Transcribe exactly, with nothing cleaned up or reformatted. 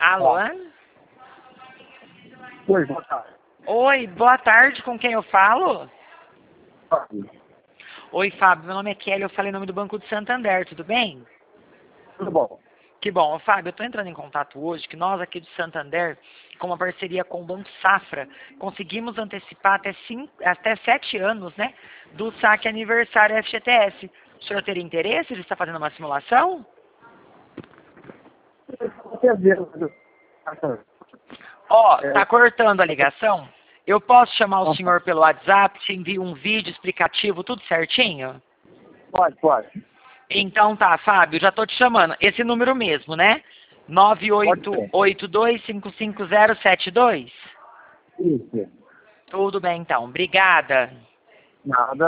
Alô? Oi, boa tarde. Oi, boa tarde, com quem eu falo? Fábio. Oi, Fábio, meu nome é Kelly, eu falei em nome do Banco de Santander, tudo bem? Tudo bom? Que bom, Fábio, eu estou entrando em contato hoje que nós aqui do Santander, com uma parceria com o Banco Safra, conseguimos antecipar até, cinco, até sete anos, né, do saque aniversário F G T S. O senhor teria interesse de estar fazendo uma simulação? Você vê, Ó, é, tá cortando a ligação? Eu posso chamar o senhor pelo WhatsApp, te envio um vídeo explicativo, tudo certinho? pode, pode. Então tá, Fábio, já tô te chamando. Esse número mesmo, né? nove oito oito dois cinco cinco zero sete dois? Isso. Tudo bem então, obrigada. Nada.